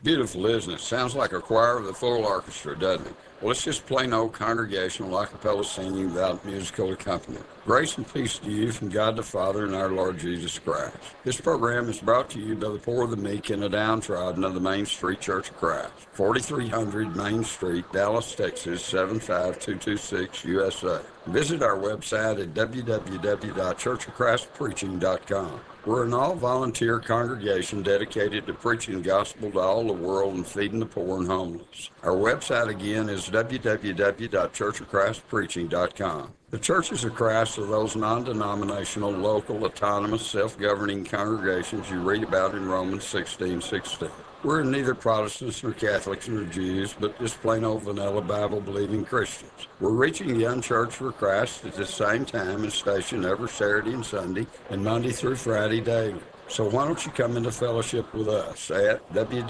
Beautiful, isn't it? Sounds like a choir with a full orchestra, doesn't it? Well, it's just plain old congregational a cappella singing without musical accompaniment. Grace and peace to you from God the Father and our Lord Jesus Christ. This program is brought to you by the poor, the meek, and the downtrodden of the Main Street Church of Christ, 4300 Main Street, Dallas, Texas, 75226 USA. Visit our website at www.churchofchristpreaching.com. We're an all-volunteer congregation dedicated to preaching the gospel to all the world and feeding the poor and homeless. Our website again is www.churchofchristpreaching.com. The Churches of Christ are those non-denominational, local, autonomous, self-governing congregations you read about in Romans 16:16. We're neither Protestants nor Catholics nor Jews, but just plain old vanilla Bible-believing Christians. We're reaching the unchurched for Christ at the same time and station every Saturday and Sunday and Monday through Friday daily. So why don't you come into fellowship with us at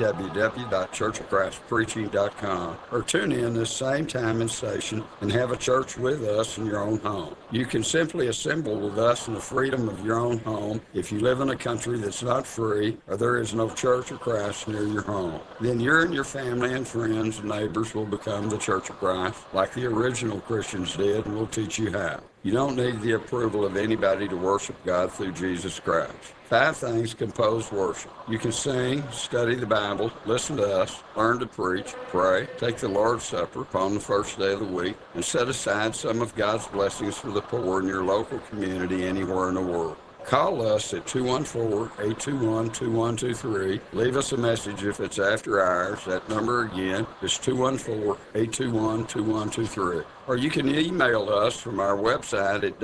www.churchofchristpreaching.com or tune in this same time and station and have a church with us in your own home. You can simply assemble with us in the freedom of your own home if you live in a country that's not free or there is no Church of Christ near your home. Then you and your family and friends and neighbors will become the Church of Christ like the original Christians did, and we'll teach you how. You don't need the approval of anybody to worship God through Jesus Christ. 5 things compose worship. You can sing, study the Bible, listen to us, learn to preach, pray, take the Lord's Supper upon the first day of the week, and set aside some of God's blessings for the poor in your local community anywhere in the world. Call us at 214-821-2123. Leave us a message if it's after hours. That number again is 214-821-2123. Or you can email us from our website at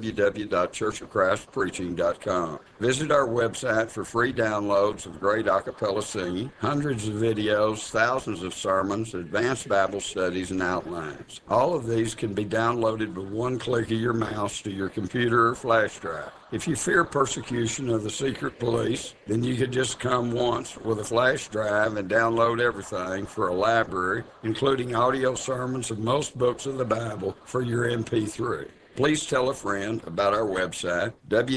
www.churchofchristpreaching.com. Visit our website for free downloads of great a cappella singing, hundreds of videos, thousands of sermons, advanced Bible studies, and outlines. All of these can be downloaded with one click of your mouse to your computer or flash drive. If you fear persecution of the secret police, then you could just come once with a flash drive and download everything for a library, including audio sermons of most books of the Bible for your MP3. Please tell a friend about our website,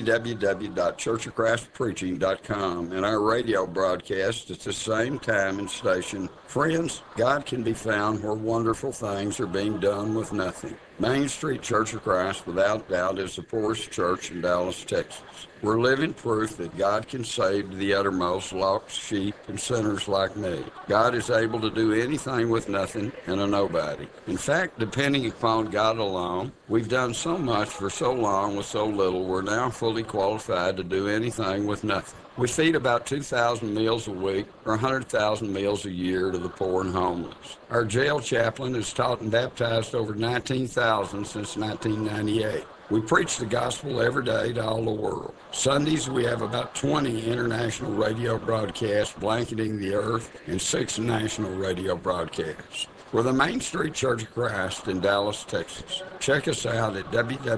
www.churchofchristpreaching.com, and our radio broadcast at the same time and station. Friends, God can be found where wonderful things are being done with nothing. Main Street Church of Christ, without doubt, is the poorest church in Dallas, Texas. We're living proof that God can save to the uttermost lost sheep and sinners like me. God is able to do anything with nothing and a nobody. In fact, depending upon God alone, we've done so much for so long with so little, we're now fully qualified to do anything with nothing. We feed about 2,000 meals a week or 100,000 meals a year to the poor and homeless. Our jail chaplain has taught and baptized over 19,000 since 1998. We preach the gospel every day to all the world. Sundays, we have about 20 international radio broadcasts blanketing the earth and 6 national radio broadcasts. We're the Main Street Church of Christ in Dallas, Texas. Check us out at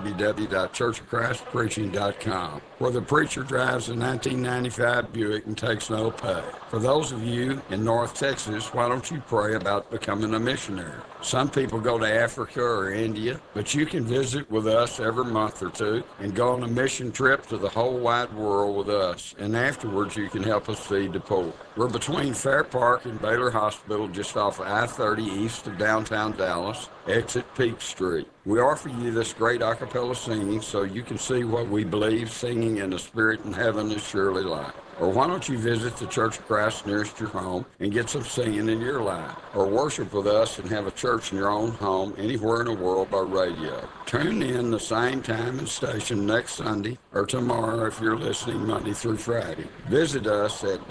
www.churchofchristpreaching.com, where the preacher drives a 1995 Buick and takes no pay. For those of you in North Texas, why don't you pray about becoming a missionary? Some people go to Africa or India, but you can visit with us every month or two and go on a mission trip to the whole wide world with us, and afterwards you can help us feed the poor. We're between Fair Park and Baylor Hospital, just off of I-30 east of downtown Dallas, exit Peak Street. We offer you this great a cappella singing so you can see what we believe singing in the Spirit in heaven is surely like. Or why don't you visit the Church of Christ nearest your home and get some singing in your life? Or worship with us and have a church in your own home anywhere in the world by radio. Tune in the same time and station next Sunday or tomorrow if you're listening Monday through Friday. Visit us at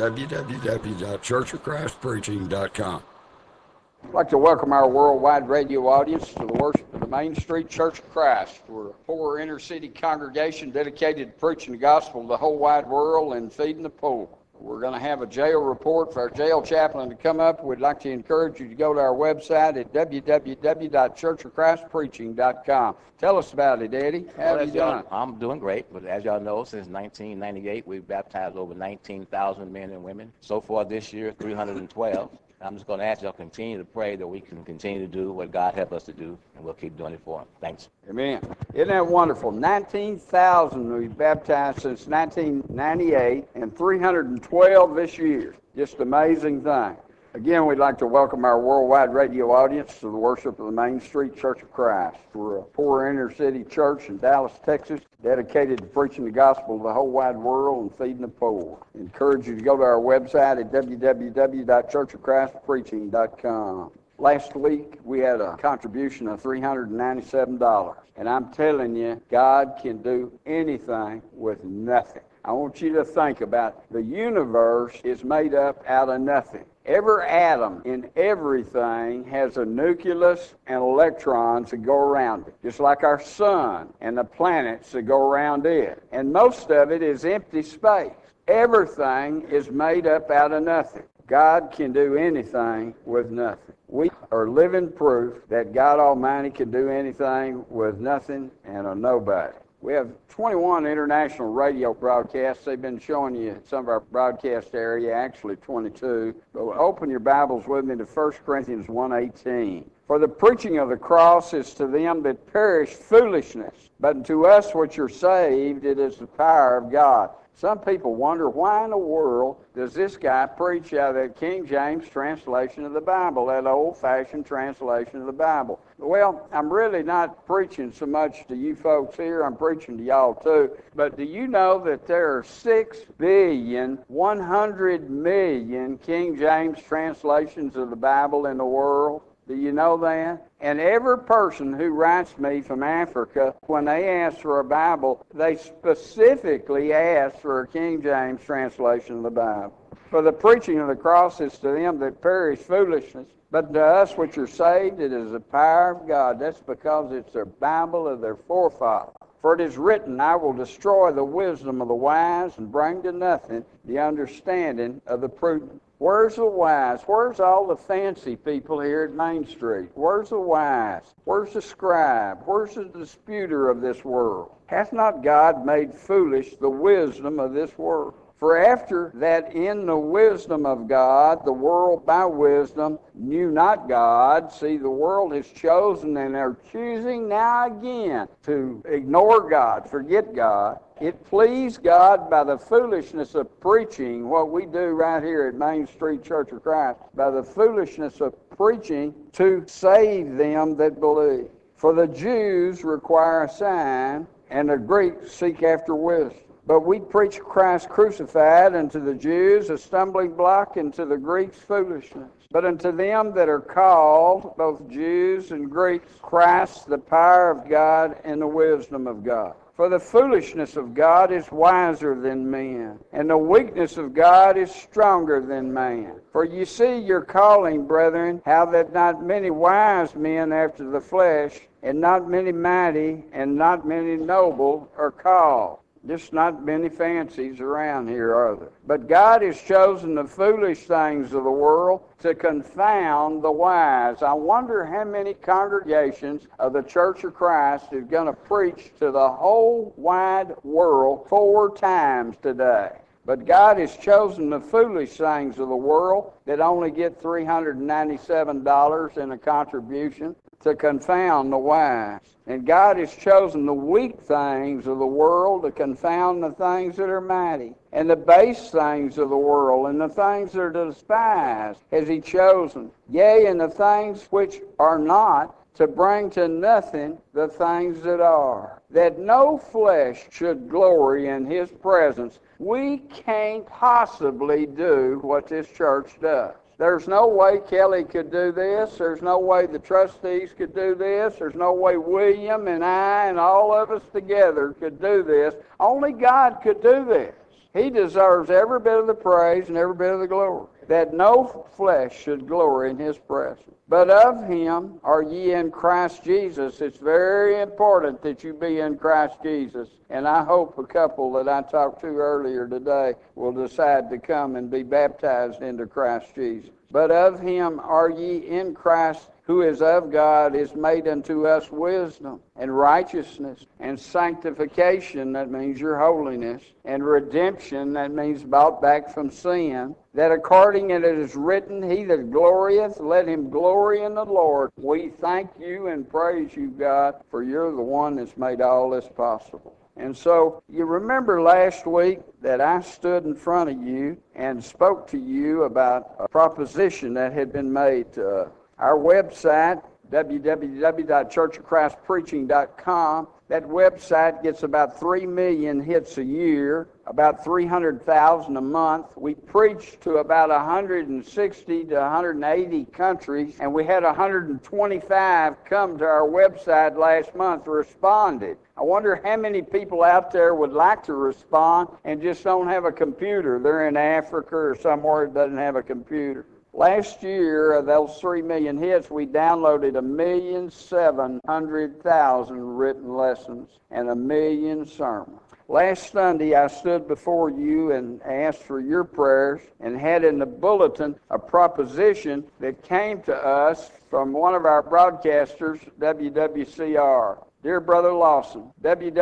www.churchofchristpreaching.com. I'd like to welcome our worldwide radio audience to the worship of the Main Street Church of Christ. We're a poor inner-city congregation dedicated to preaching the gospel to the whole wide world and feeding the poor. We're going to have a jail report for our jail chaplain to come up. We'd like to encourage you to go to our website at www.churchofchristpreaching.com. Tell us about it, Eddie. How have you done? I'm doing great, but as y'all know, since 1998, we've baptized over 19,000 men and women. So far this year, 312. I'm just going to ask y'all to continue to pray that we can continue to do what God helped us to do, and we'll keep doing it for Him. Thanks. Amen. Isn't that wonderful? 19,000 we've baptized since 1998 and 312 this year. Just amazing thing. Again, we'd like to welcome our worldwide radio audience to the worship of the Main Street Church of Christ. We're a poor inner-city church in Dallas, Texas, dedicated to preaching the gospel to the whole wide world and feeding the poor. I encourage you to go to our website at www.churchofchristpreaching.com. Last week, we had a contribution of $397, and I'm telling you, God can do anything with nothing. I want you to think about the universe is made up out of nothing. Every atom in everything has a nucleus and electrons that go around it, just like our sun and the planets that go around it. And most of it is empty space. Everything is made up out of nothing. God can do anything with nothing. We are living proof that God Almighty can do anything with nothing and a nobody. We have 21 international radio broadcasts. They've been showing you some of our broadcast area, actually 22. But open your Bibles with me to 1 Corinthians 1:18. For the preaching of the cross is to them that perish foolishness, but unto us which are saved it is the power of God. Some people wonder, why in the world does this guy preach out of that King James translation of the Bible, that old-fashioned translation of the Bible? Well, I'm really not preaching so much to you folks here. I'm preaching to y'all too. But do you know that there are 6,100,000,000 King James translations of the Bible in the world? Do you know that? And every person who writes me from Africa, when they ask for a Bible, they specifically ask for a King James translation of the Bible. For the preaching of the cross is to them that perish foolishness, but to us which are saved it is the power of God. That's because it's their Bible of their forefathers. For it is written, I will destroy the wisdom of the wise and bring to nothing the understanding of the prudent. Where's the wise? Where's all the fancy people here at Main Street? Where's the wise? Where's the scribe? Where's the disputer of this world? Hath not God made foolish the wisdom of this world? For after that in the wisdom of God, the world by wisdom knew not God. See, the world has chosen and are choosing now again to ignore God, forget God. It pleased God by the foolishness of preaching, what we do right here at Main Street Church of Christ, by the foolishness of preaching to save them that believe. For the Jews require a sign, and the Greeks seek after wisdom. But we preach Christ crucified, unto the Jews a stumbling block, and to the Greeks foolishness. But unto them that are called, both Jews and Greeks, Christ the power of God and the wisdom of God. For the foolishness of God is wiser than men, and the weakness of God is stronger than man. For you see your calling, brethren, how that not many wise men after the flesh, and not many mighty, and not many noble are called. Just not many fancies around here, are there? But God has chosen the foolish things of the world to confound the wise. I wonder how many congregations of the Church of Christ is going to preach to the whole wide world 4 times today. But God has chosen the foolish things of the world that only get $397 in a contribution to confound the wise. And God has chosen the weak things of the world to confound the things that are mighty. And the base things of the world and the things that are despised has He chosen. Yea, and the things which are not, to bring to nothing the things that are, that no flesh should glory in His presence. We can't possibly do what this church does. There's no way Kelly could do this. There's no way the trustees could do this. There's no way William and I and all of us together could do this. Only God could do this. He deserves every bit of the praise and every bit of the glory, that no flesh should glory in His presence. But of Him are ye in Christ Jesus. It's very important that you be in Christ Jesus. And I hope a couple that I talked to earlier today will decide to come and be baptized into Christ Jesus. But of Him are ye in Christ, who is of God, is made unto us wisdom and righteousness and sanctification, that means your holiness, and redemption, that means bought back from sin, that according as it is written, he that glorieth, let him glory in the Lord. We thank you and praise you, God, for you're the one that's made all this possible. And so you remember last week that I stood in front of you and spoke to you about a proposition that had been made to us. Our website, www.churchofchristpreaching.com, that website gets about 3 million hits a year, about 300,000 a month. We preach to about 160 to 180 countries, and we had 125 come to our website last month responded. I wonder how many people out there would like to respond and just don't have a computer. They're in Africa or somewhere that doesn't have a computer. Last year, of those 3 million hits, we downloaded 1,700,000 written lessons and 1 million sermons. Last Sunday, I stood before you and asked for your prayers and had in the bulletin a proposition that came to us from one of our broadcasters, WWCR. Dear Brother Lawson,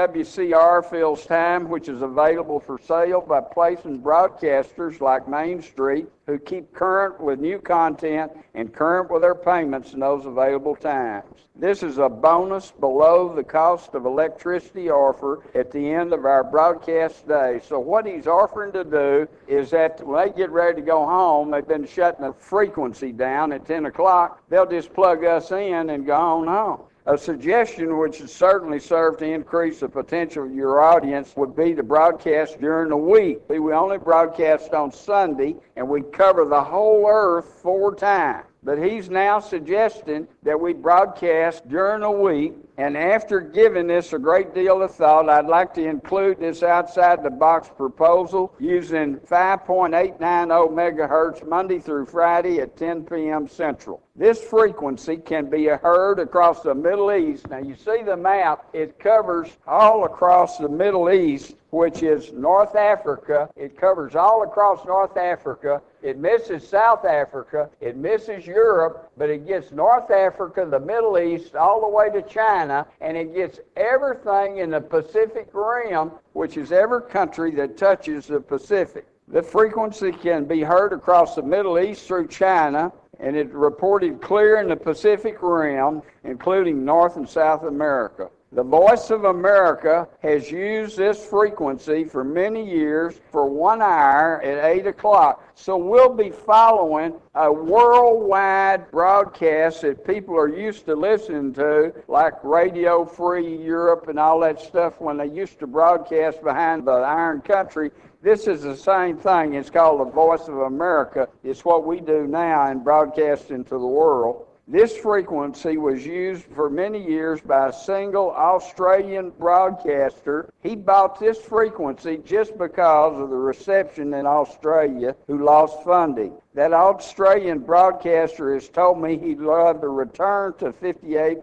WWCR fills time which is available for sale by placing broadcasters like Main Street who keep current with new content and current with their payments in those available times. This is a bonus below the cost of electricity offer at the end of our broadcast day. So what he's offering to do is that when they get ready to go home, they've been shutting the frequency down at 10 o'clock, they'll just plug us in and go on home. A suggestion which would certainly serve to increase the potential of your audience would be to broadcast during the week. We only broadcast on Sunday, and we cover the whole earth 4 times. But he's now suggesting that we broadcast during the week, and after giving this a great deal of thought, I'd like to include this outside-the-box proposal using 5.890 megahertz Monday through Friday at 10 p.m. Central. This frequency can be heard across the Middle East. Now, you see the map. It covers all across the Middle East, which is North Africa. It covers all across North Africa. It misses South Africa. It misses Europe, but it gets North Africa, the Middle East, all the way to China, and it gets everything in the Pacific Rim, which is every country that touches the Pacific. The frequency can be heard across the Middle East through China, and it reported clear in the Pacific Rim, including North and South America. The Voice of America has used this frequency for many years for 1 hour at 8 o'clock. So we'll be following a worldwide broadcast that people are used to listening to, like Radio Free Europe and all that stuff when they used to broadcast behind the Iron Country. This is the same thing. It's called the Voice of America. It's what we do now in broadcasting to the world. This frequency was used for many years by a single Australian broadcaster. He bought this frequency just because of the reception in Australia, who lost funding. That Australian broadcaster has told me he'd love to return to 58.90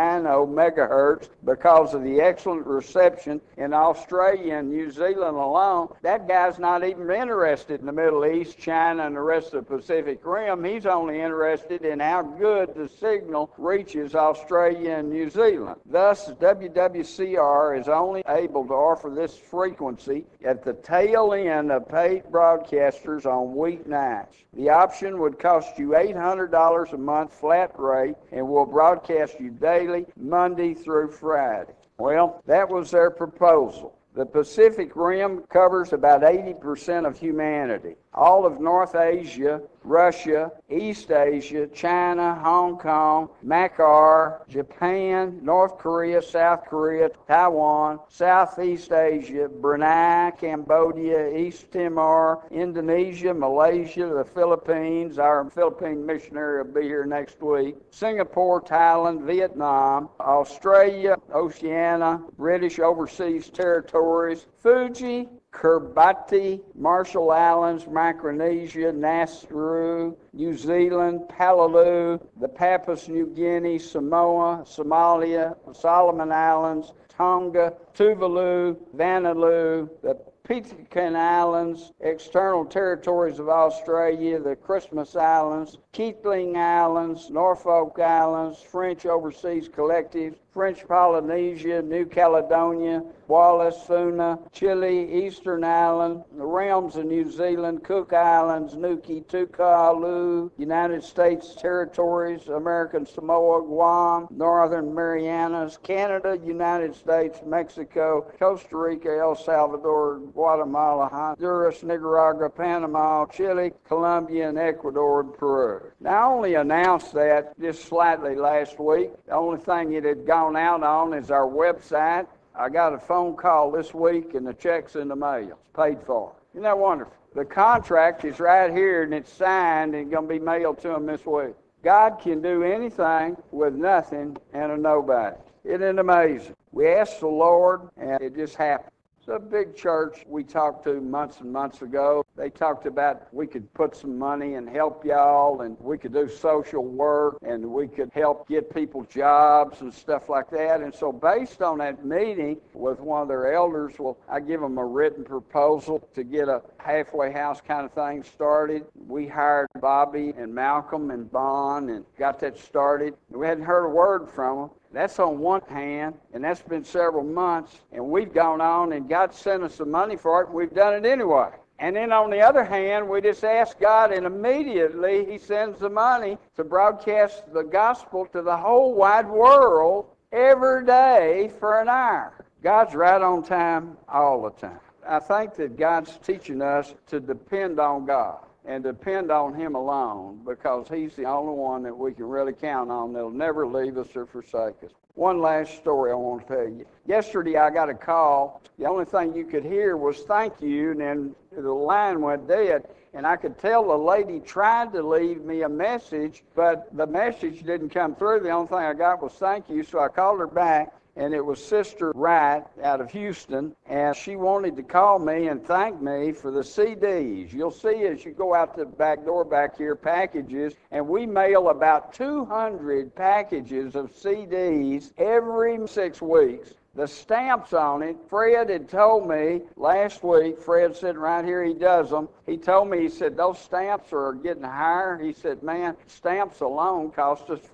megahertz because of the excellent reception in Australia and New Zealand alone. That guy's not even interested in the Middle East, China, and the rest of the Pacific Rim. He's only interested in how good the signal reaches Australia and New Zealand. Thus, WWCR is only able to offer this frequency at the tail end of paid broadcasters on weeknights. The option would cost you $800 a month flat rate and will broadcast you daily, Monday through Friday. Well, that was their proposal. The Pacific Rim covers about 80% of humanity. All of North Asia, Russia, East Asia, China, Hong Kong, Macau, Japan, North Korea, South Korea, Taiwan, Southeast Asia, Brunei, Cambodia, East Timor, Indonesia, Malaysia, the Philippines. Our Philippine missionary will be here next week. Singapore, Thailand, Vietnam, Australia, Oceania, British Overseas Territories, Fuji, Kiribati, Marshall Islands, Micronesia, Nauru, New Zealand, Palau, the Papua New Guinea, Samoa, Somalia, Solomon Islands, Tonga, Tuvalu, Vanuatu, the Pitcairn Islands, external territories of Australia, the Christmas Islands, Keeling Islands, Norfolk Islands, French Overseas Collective, French Polynesia, New Caledonia, Wallis, Funa, Chile, Eastern Island, the realms of New Zealand, Cook Islands, Nuki, Tuvalu, United States territories, American Samoa, Guam, Northern Marianas, Canada, United States, Mexico, Costa Rica, El Salvador, Guatemala, Honduras, Nicaragua, Panama, Chile, Colombia, and Ecuador, and Peru. Now, I only announced that just slightly last week. The only thing it had gone out on is our website. I got a phone call this week, and the check's in the mail. It's paid for. Isn't that wonderful? The contract is right here, and it's signed, and it's going to be mailed to them this week. God can do anything with nothing and a nobody. Isn't it amazing? We asked the Lord, and it just happened. It's a big church we talked to months and months ago. They talked about we could put some money and help y'all, and we could do social work, and we could help get people jobs and stuff like that. And so based on that meeting with one of their elders, well, I give them a written proposal to get a halfway house kind of thing started. We hired Bobby and Malcolm and Bon and got that started. We hadn't heard a word from them. That's on one hand, and that's been several months, and we've gone on, and God sent us the money for it, and we've done it anyway. And then on the other hand, we just ask God, and immediately He sends the money to broadcast the gospel to the whole wide world every day for an hour. God's right on time all the time. I think that God's teaching us to depend on God and depend on Him alone, because He's the only one that we can really count on that'll never leave us or forsake us. One last story I want to tell you. Yesterday I got a call. The only thing you could hear was thank you, and then the line went dead. And I could tell the lady tried to leave me a message, but the message didn't come through. The only thing I got was thank you, so I called her back. And it was Sister Wright out of Houston, and she wanted to call me and thank me for the CDs. You'll see as you go out the back door back here, packages, and we mail about 200 packages of CDs every 6 weeks. The stamps on it, Fred had told me last week, Fred's sitting right here, he does them. He told me, he said, those stamps are getting higher. He said, man, stamps alone cost us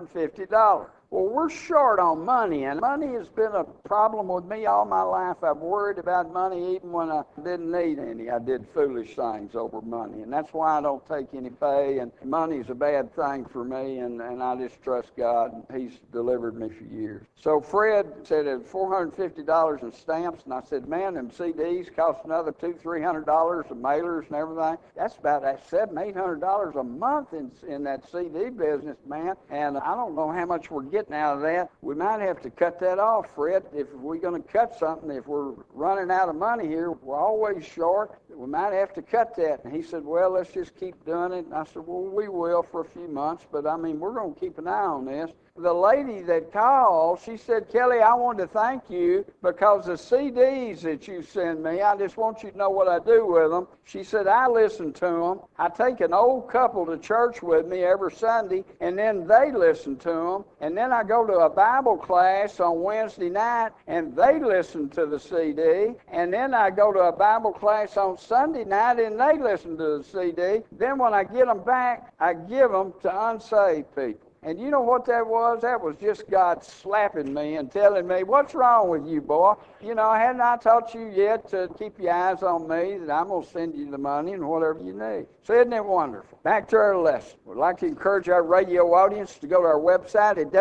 $450. Well, we're short on money, and money has been a problem with me all my life. I've worried about money even when I didn't need any. I did foolish things over money, and that's why I don't take any pay, and money's a bad thing for me, and I just trust God, and He's delivered me for years. So Fred said it was $450 in stamps, and I said, man, them CDs cost another $200-300 of mailers and everything. That's about $700-800 a month in that CD business, man, and I don't know how much we're getting out of that. We might have to cut that off, Fred. If we're going to cut something, if we're running out of money here, we're always short, we might have to cut that. And he said, well, let's just keep doing it. And I said, well, we will for a few months, but I mean, we're going to keep an eye on this. The lady that called, she said, Kelly, I wanted to thank you because the CDs that you send me, I just want you to know what I do with them. She said, I listen to them. I take an old couple to church with me every Sunday, and then they listen to them. And then I go to a Bible class on Wednesday night, and they listen to the CD. And then I go to a Bible class on Sunday night, and they listen to the CD. Then when I get them back, I give them to unsaved people. And you know what that was? That was just God slapping me and telling me, what's wrong with you, boy? You know, hadn't I taught you yet to keep your eyes on me, that I'm going to send you the money and whatever you need? So isn't it wonderful? Back to our lesson. We'd like to encourage our radio audience to go to our website at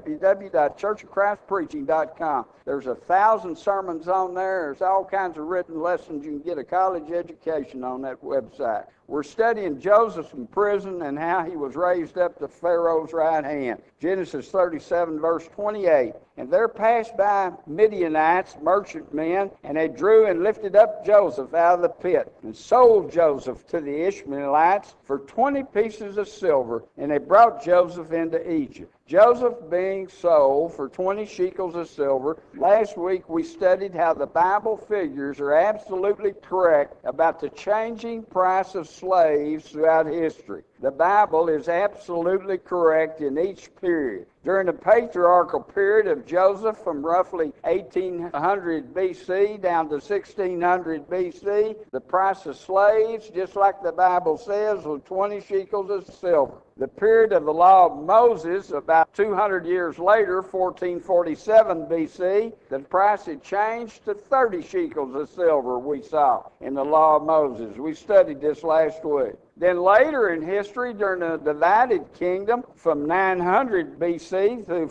www.churchofchristpreaching.com. There's 1,000 sermons on there. There's all kinds of written lessons. You can get a college education on that website. We're studying Joseph in prison and how he was raised up to Pharaoh's right hand. Genesis 37, verse 28. And there passed by Midianites, merchantmen, and they drew and lifted up Joseph out of the pit and sold Joseph to the Ishmaelites for 20 pieces of silver, and they brought Joseph into Egypt. Joseph being sold for 20 shekels of silver. Last week we studied how the Bible figures are absolutely correct about the changing price of slaves throughout history. The Bible is absolutely correct in each period. During the patriarchal period of Joseph, from roughly 1800 BC down to 1600 BC, the price of slaves, just like the Bible says, was 20 shekels of silver. The period of the law of Moses, about 200 years later, 1447 BC, the price had changed to 30 shekels of silver, we saw in the law of Moses. We studied this last week. Then later in history, during the divided kingdom, from 900 BC through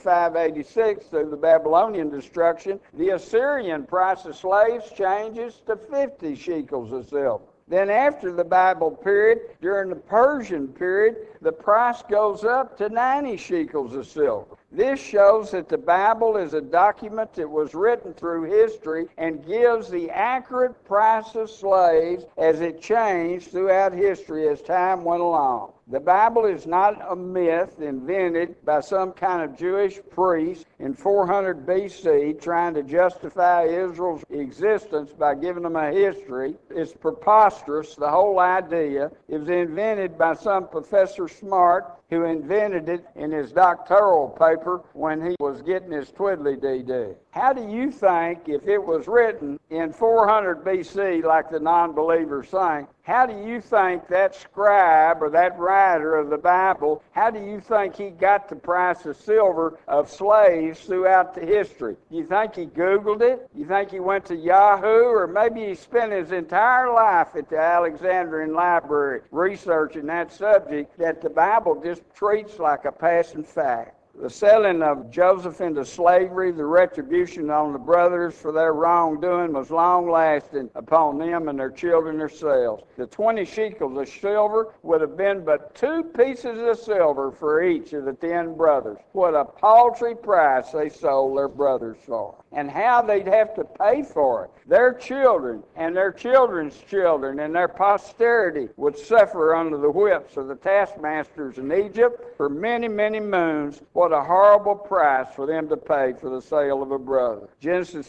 586 through the Babylonian destruction, the Assyrian price of slaves changes to 50 shekels of silver. Then after the Bible period, during the Persian period, the price goes up to 90 shekels of silver. This shows that the Bible is a document that was written through history and gives the accurate price of slaves as it changed throughout history as time went along. The Bible is not a myth invented by some kind of Jewish priest in 400 BC trying to justify Israel's existence by giving them a history. It's preposterous, the whole idea. It was invented by some Professor Smart who invented it in his doctoral paper when he was getting his twiddly-dee-dee. How do you think, if it was written in 400 BC like the non-believers think, how do you think that scribe or that writer of the Bible, how do you think he got the price of silver of slaves throughout the history? You think he Googled it? You think he went to Yahoo? Or maybe he spent his entire life at the Alexandrian Library researching that subject that the Bible just treats like a passing fact. The selling of Joseph into slavery, the retribution on the brothers for their wrongdoing was long-lasting upon them and their children themselves. The 20 shekels of silver would have been but 2 pieces of silver for each of the 10 brothers. What a paltry price they sold their brothers for. And how they'd have to pay for it. Their children and their children's children and their posterity would suffer under the whips of the taskmasters in Egypt for many, many moons. What a horrible price for them to pay for the sale of a brother. Genesis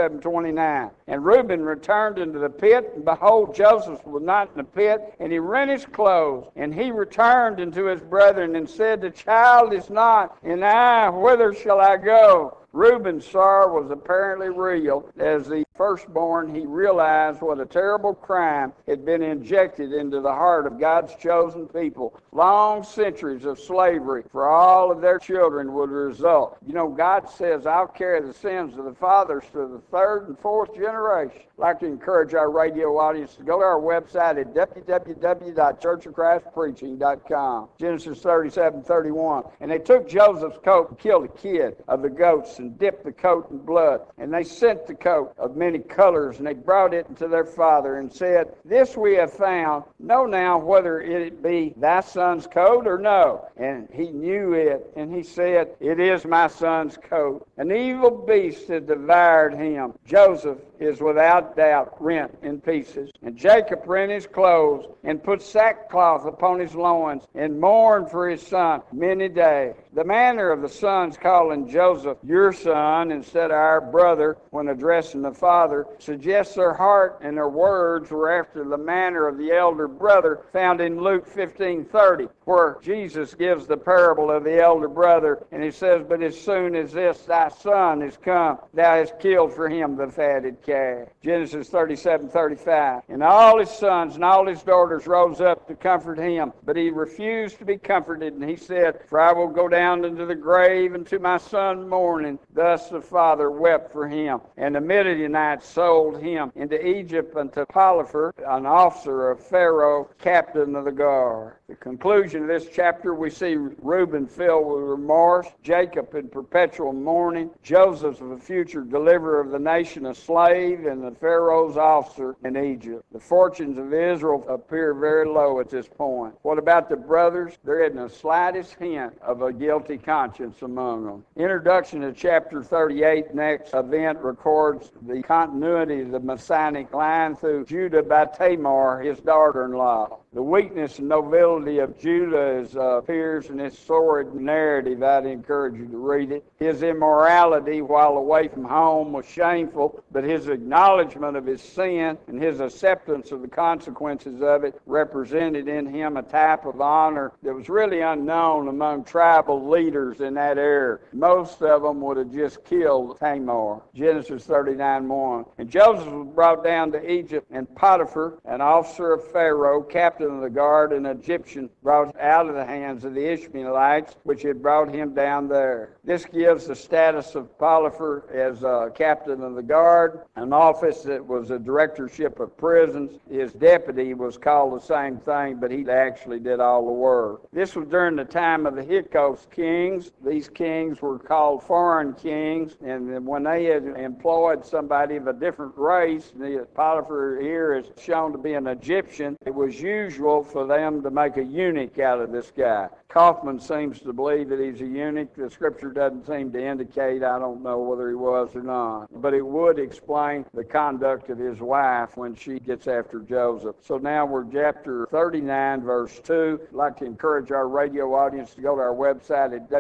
37:29. And Reuben returned into the pit, and behold, Joseph was not in the pit, and he rent his clothes. And he returned unto his brethren and said, the child is not, and I, whither shall I go? Reuben's sorrow was apparently real. As the firstborn, he realized what a terrible crime had been injected into the heart of God's chosen people. Long centuries of slavery for all of their children would result. You know, God says, I'll carry the sins of the fathers to the 3rd and 4th generation. I'd like to encourage our radio audience to go to our website at www.churchofchristpreaching.com. Genesis 37:31. And they took Joseph's coat and killed a kid of the goats and dipped the coat in blood. And they sent the coat of many colors, and they brought it unto their father and said, this we have found. Know now whether it be thy son's coat or no. And he knew it, and he said, it is my son's coat. An evil beast had devoured him. Joseph is without doubt rent in pieces. And Jacob rent his clothes and put sackcloth upon his loins and mourned for his son many days. The manner of the sons calling Joseph your son instead of our brother when addressing the father suggests their heart and their words were after the manner of the elder brother found in Luke 15:30, where Jesus gives the parable of the elder brother, and he says, but as soon as this thy son is come, thou hast killed for him the fatted calf. Genesis 37:35. And all his sons and all his daughters rose up to comfort him, but he refused to be comforted, and he said, for I will go down into the grave and to my son mourning. Thus the father wept for him. And the Midianites sold him into Egypt unto Potiphar, an officer of Pharaoh, captain of the guard. The conclusion of this chapter, we see Reuben filled with remorse, Jacob in perpetual mourning, Joseph the future deliverer of the nation a slave, and the Pharaoh's officer in Egypt. The fortunes of Israel appear very low at this point. What about the brothers? There isn't the slightest hint of a guilty conscience among them. Introduction to chapter 38, next event, records the continuity of the Messianic line through Judah by Tamar, his daughter-in-law. The weakness and nobility of Judah appears in this sordid narrative. I'd encourage you to read it. His immorality while away from home was shameful, but his acknowledgement of his sin and his acceptance of the consequences of it represented in him a type of honor that was really unknown among tribal leaders in that era. Most of them would have just killed Tamar. Genesis 39:1. And Joseph was brought down to Egypt, and Potiphar, an officer of Pharaoh, captain of the guard, an Egyptian, brought out of the hands of the Ishmaelites, which had brought him down there. This gives the status of Potiphar as captain of the guard, an office that was a directorship of prisons. His deputy was called the same thing, but he actually did all the work. This was during the time of the Hyksos kings. These kings were called foreign kings, and when they had employed somebody of a different race, the Potiphar here is shown to be an Egyptian, it was usual for them to make a eunuch out of this guy. Kaufman seems to believe that he's a eunuch. The scripture doesn't seem to indicate. I don't know whether he was or not. But it would explain the conduct of his wife when she gets after Joseph. So now we're chapter 39, verse 2. I'd like to encourage our radio audience to go to our website at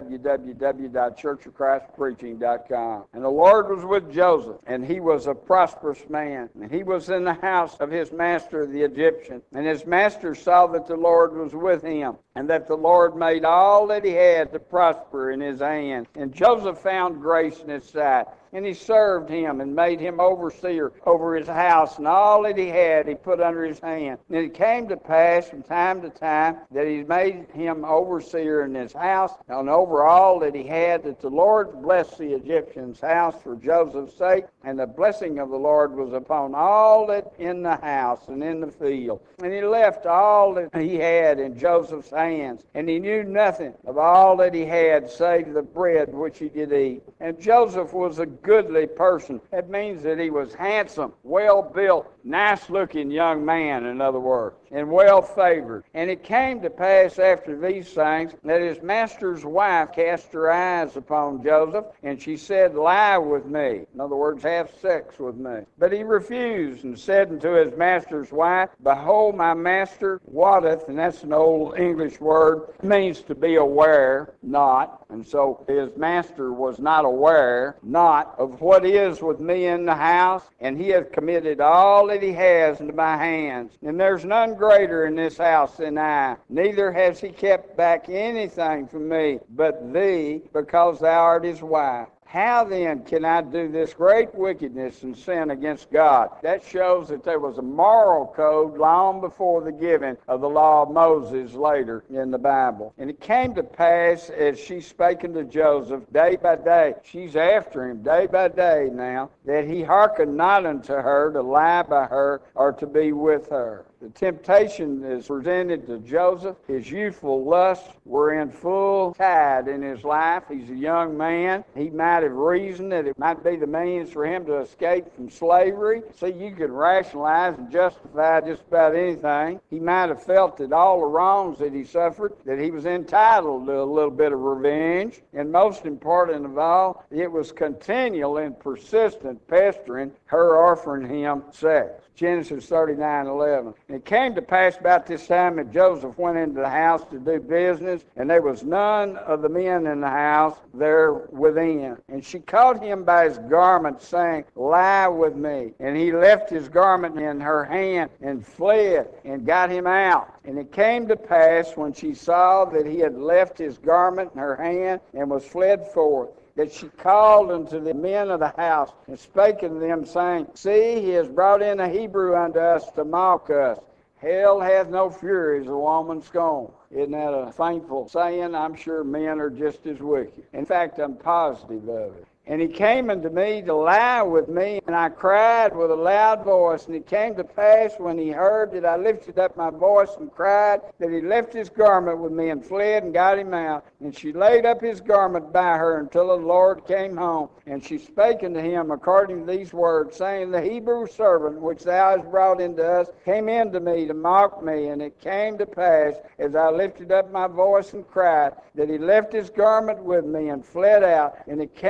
www.churchofchristpreaching.com. And the Lord was with Joseph, and he was a prosperous man. And he was in the house of his master, the Egyptian. And his master saw that the Lord was with him, and that the Lord made all that he had to prosper in his hand. And Joseph found grace in his sight. And he served him and made him overseer over his house, and all that he had he put under his hand. And it came to pass from time to time that he made him overseer in his house and over all that he had, that the Lord blessed the Egyptian's house for Joseph's sake. And the blessing of the Lord was upon all that in the house and in the field. And he left all that he had in Joseph's hands, and he knew nothing of all that he had save the bread which he did eat. And Joseph was a goodly person. That means that he was handsome, well-built, nice-looking young man, in other words, and well-favored. And it came to pass after these things that his master's wife cast her eyes upon Joseph, and she said, "Lie with me." In other words, have sex with me. But he refused and said unto his master's wife, "Behold, my master wotteth," and that's an old English word, means to be aware, not. And so his master was not aware, not of what is with me in the house, and he hath committed all that he has into my hands. And there's none greater in this house than I, neither has he kept back anything from me but thee, because thou art his wife. How then can I do this great wickedness and sin against God? That shows that there was a moral code long before the giving of the law of Moses later in the Bible. And it came to pass as she spake unto Joseph day by day, she's after him day by day now, that he hearkened not unto her to lie by her or to be with her. The temptation is presented to Joseph. His youthful lusts were in full tide in his life. He's a young man. He might have reasoned that it might be the means for him to escape from slavery. See, you could rationalize and justify just about anything. He might have felt that all the wrongs that he suffered, that he was entitled to a little bit of revenge. And most important of all, it was continual and persistent pestering her offering him sex. Genesis 39:11. And it came to pass about this time that Joseph went into the house to do business, and there was none of the men in the house there within. And she caught him by his garment, saying, "Lie with me." And he left his garment in her hand and fled and got him out. And it came to pass when she saw that he had left his garment in her hand and was fled forth, that she called unto the men of the house and spake unto them, saying, "See, he has brought in a Hebrew unto us to mock us. Hell hath no fury as a woman scorned." Isn't that a thankful saying? I'm sure men are just as wicked. In fact, I'm positive of it. And he came unto me to lie with me, and I cried with a loud voice. And it came to pass when he heard that I lifted up my voice and cried, that he left his garment with me and fled and got him out. And she laid up his garment by her until the Lord came home. And she spake unto him according to these words, saying, "The Hebrew servant which thou hast brought into us came in to me to mock me. And it came to pass, as I lifted up my voice and cried, that he left his garment with me and fled out. And it came to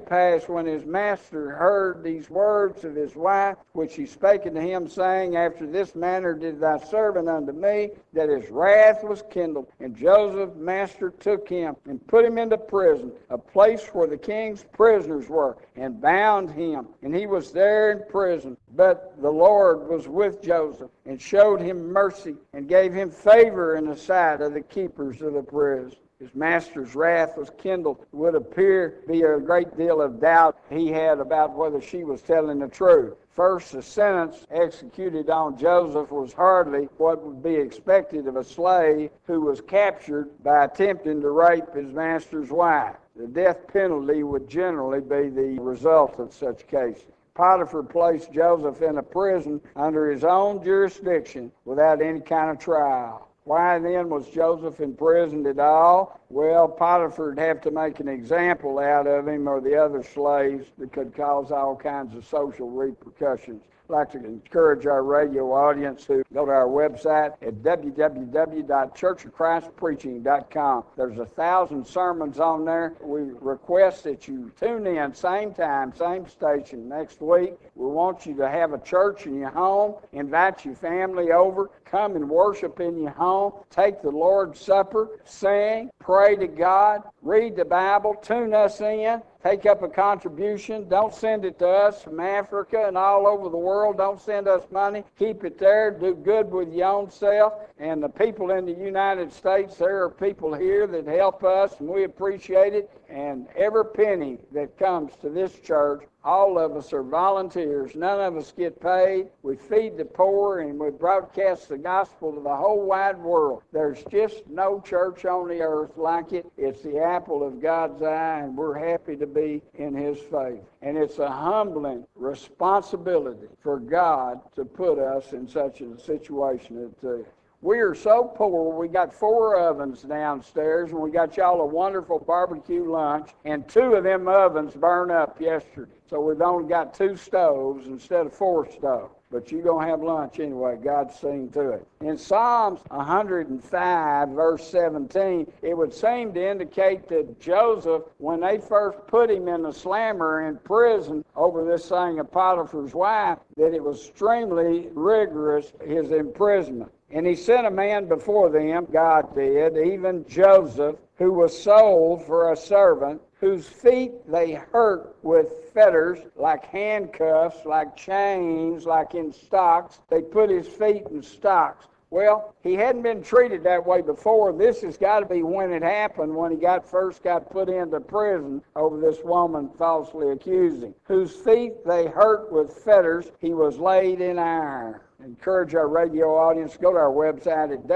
pass, when his master heard these words of his wife, which he spake unto him, saying, After this manner did thy servant unto me, that his wrath was kindled. And Joseph, master, took him and put him into prison, a place where the king's prisoners were, and bound him. And he was there in prison. But the Lord was with Joseph, and showed him mercy, and gave him favor in the sight of the keepers of the prison. His master's wrath was kindled. It would appear to be a great deal of doubt he had about whether she was telling the truth. First, the sentence executed on Joseph was hardly what would be expected of a slave who was captured by attempting to rape his master's wife. The death penalty would generally be the result of such cases. Potiphar placed Joseph in a prison under his own jurisdiction without any kind of trial. Why then was Joseph imprisoned at all? Well, Potiphar would have to make an example out of him or the other slaves that could cause all kinds of social repercussions. I'd like to encourage our radio audience to go to our website at www.churchofchristpreaching.com. There's 1,000 sermons on there. We request that you tune in same time, same station next week. We want you to have a church in your home. Invite your family over. Come and worship in your home. Take the Lord's Supper. Sing. Pray to God. Read the Bible. Tune us in. Take up a contribution. Don't send it to us from Africa and all over the world. Don't send us money. Keep it there. Do good with your own self. And the people in the United States, there are people here that help us, and we appreciate it. And every penny that comes to this church, all of us are volunteers. None of us get paid. We feed the poor, and we broadcast the gospel to the whole wide world. There's just no church on the earth like it. It's the apple of God's eye, and we're happy to be in His faith. And it's a humbling responsibility for God to put us in such a situation as we are so poor, we got 4 ovens downstairs, and we got y'all a wonderful barbecue lunch, and 2 of them ovens burned up yesterday. So we've only got 2 stoves instead of 4 stoves. But you're going to have lunch anyway. God's seen to it. In Psalms 105, verse 17, it would seem to indicate that Joseph, when they first put him in the slammer in prison over this thing of Potiphar's wife, that it was extremely rigorous, his imprisonment. And he sent a man before them, God did, even Joseph, who was sold for a servant, whose feet they hurt with fetters, like handcuffs, like chains, like in stocks. They put his feet in stocks. Well, he hadn't been treated that way before. This has got to be when it happened, when he first got put into prison over this woman falsely accusing. Whose feet they hurt with fetters, he was laid in iron. Encourage our radio audience to go to our website at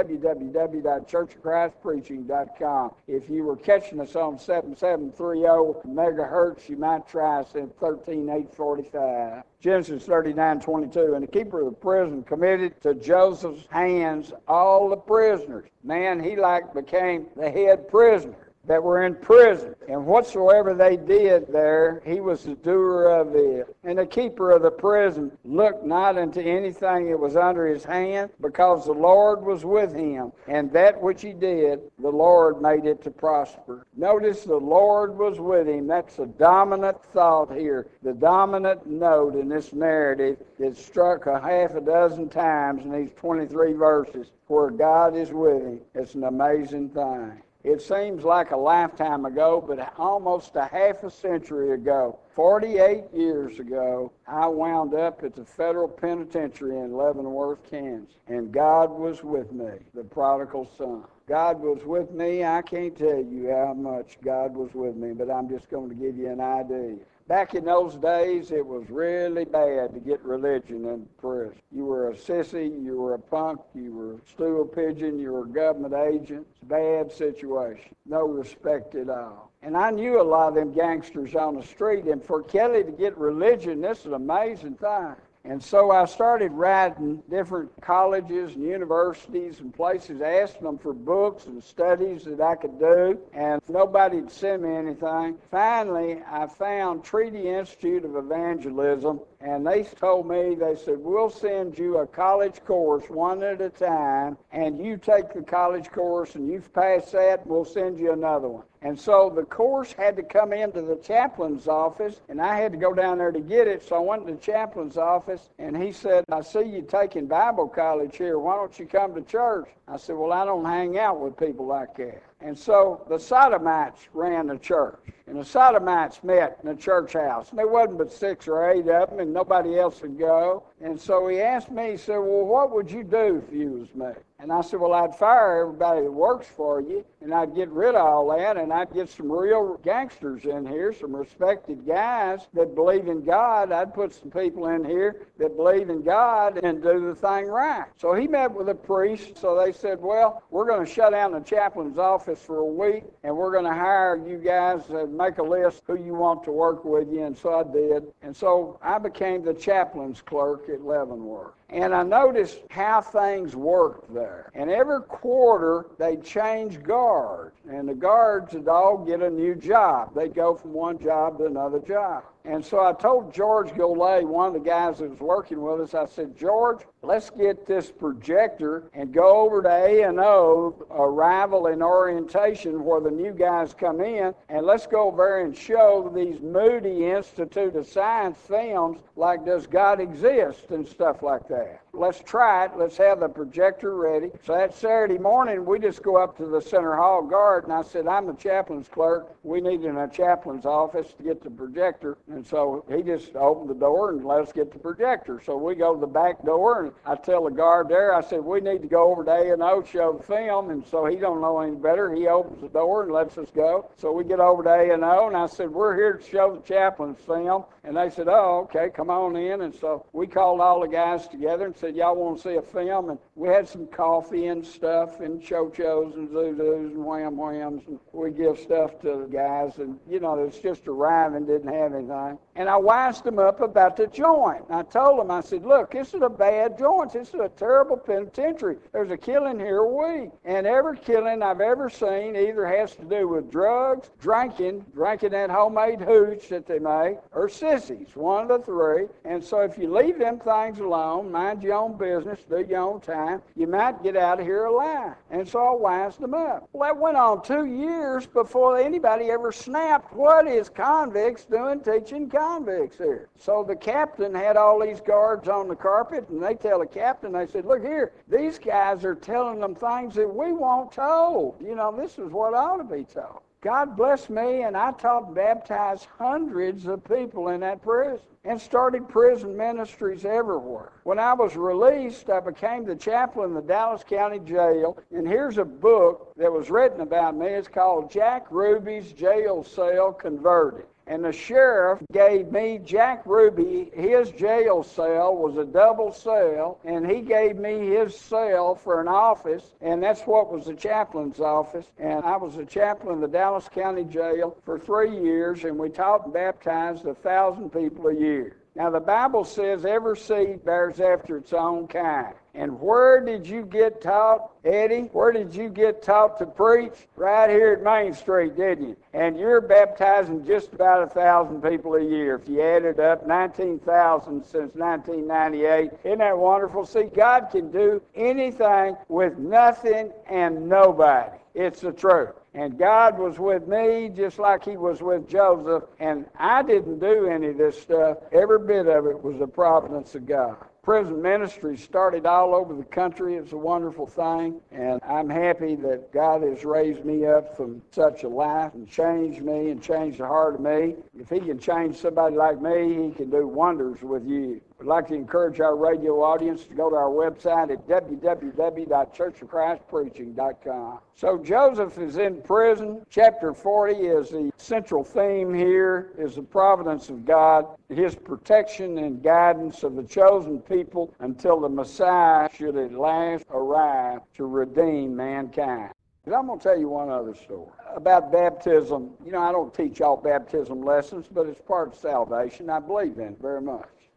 www.churchofchristpreaching.com. If you were catching us on 7730 megahertz, you might try us at 13845. Genesis 39:22. And the keeper of the prison committed to Joseph's hands all the prisoners. Man, he became the head prisoner that were in prison. And whatsoever they did there, he was the doer of it. And the keeper of the prison looked not unto anything that was under his hand, because the Lord was with him. And that which he did, the Lord made it to prosper. Notice the Lord was with him. That's the dominant thought here, the dominant note in this narrative that struck a half a dozen times in these 23 verses, where God is with him. It's an amazing thing. It seems like a lifetime ago, but almost a half a century ago, 48 years ago, I wound up at the federal penitentiary in Leavenworth, Kansas, and God was with me, the prodigal son. God was with me. I can't tell you how much God was with me, but I'm just going to give you an idea. Back in those days, it was really bad to get religion in prison. You were a sissy, you were a punk, you were a stool pigeon, you were a government agent. It's a bad situation. No respect at all. And I knew a lot of them gangsters on the street, and for Kelly to get religion, this is an amazing thing. And so I started writing different colleges and universities and places, asking them for books and studies that I could do, and nobody'd send me anything. Finally, I found Treaty Institute of Evangelism, and they told me, they said, we'll send you a college course one at a time, and you take the college course and you've passed that, we'll send you another one. And so the course had to come into the chaplain's office, and I had to go down there to get it. So I went to the chaplain's office, and he said, I see you taking Bible college here. Why don't you come to church? I said, well, I don't hang out with people like that. And so the Sodomites ran the church, and the Sodomites met in the church house. And there wasn't but 6 or 8 of them, and nobody else would go. And so he asked me, he said, well, what would you do if you was me? And I said, well, I'd fire everybody that works for you, and I'd get rid of all that, and I'd get some real gangsters in here, some respected guys that believe in God. I'd put some people in here that believe in God and do the thing right. So he met with a priest, so they said, well, we're going to shut down the chaplain's office for a week, and we're going to hire you guys to make a list who you want to work with you, and so I did. And so I became the chaplain's clerk at Leavenworth. And I noticed how things worked there. And every quarter, they'd change guards. And the guards would all get a new job. They'd go from one job to another job. And so I told George Goulet, one of the guys that was working with us, I said, George, let's get this projector and go over to A&O, Arrival and Orientation, where the new guys come in, and let's go over there and show these Moody Institute of Science films like Does God Exist and stuff like that. Let's try it. Let's have the projector ready. So that Saturday morning, we just go up to the Center Hall guard, and I said, I'm the chaplain's clerk. We need in a chaplain's office to get the projector. And so he just opened the door and let us get the projector. So we go to the back door, and I tell the guard there, I said, we need to go over to A&O, show the film. And so he don't know any better. He opens the door and lets us go. So we get over to A&O, and I said, we're here to show the chaplain's film. And they said, oh, okay, come on in. And so we called all the guys together and said, y'all want to see a film? And we had some coffee and stuff and cho-chos and zoozos and wham-whams. And we give stuff to the guys. And, you know, it's just arriving, didn't have anything. And I wised them up about the joint. I told them, I said, look, this is a bad joint. This is a terrible penitentiary. There's a killing here a week. And every killing I've ever seen either has to do with drugs, drinking that homemade hooch that they make, or sissies, one of the three. And so if you leave them things alone, mind your own business, do your own time, you might get out of here alive. And so I wised them up. Well, that went on 2 years before anybody ever snapped, what is convicts doing teaching convicts here? So the captain had all these guards on the carpet, and they tell the captain, they said, look here, these guys are telling them things that we weren't told. You know, this is what ought to be told. God bless me, and I taught and baptized hundreds of people in that prison and started prison ministries everywhere. When I was released, I became the chaplain in the Dallas County Jail, and here's a book that was written about me. It's called Jack Ruby's Jail Cell Converted. And the sheriff gave me, Jack Ruby, his jail cell was a double cell, and he gave me his cell for an office, and that's what was the chaplain's office. And I was a chaplain in the Dallas County Jail for 3 years, and we taught and baptized 1,000 people a year. Now, the Bible says every seed bears after its own kind. And where did you get taught, Eddie? Where did you get taught to preach? Right here at Main Street, didn't you? And you're baptizing just about 1,000 people a year. If you add it up, 19,000 since 1998. Isn't that wonderful? See, God can do anything with nothing and nobody. It's the truth. And God was with me just like he was with Joseph. And I didn't do any of this stuff. Every bit of it was the providence of God. Prison ministry started all over the country. It's a wonderful thing. And I'm happy that God has raised me up from such a life and changed me and changed the heart of me. If he can change somebody like me, he can do wonders with you. I'd like to encourage our radio audience to go to our website at www.churchofchristpreaching.com. So Joseph is in prison. Chapter 40 is the central theme here, is the providence of God, his protection and guidance of the chosen people until the Messiah should at last arrive to redeem mankind. And I'm going to tell you one other story about baptism. You know, I don't teach all baptism lessons, but it's part of salvation. I believe in it very much.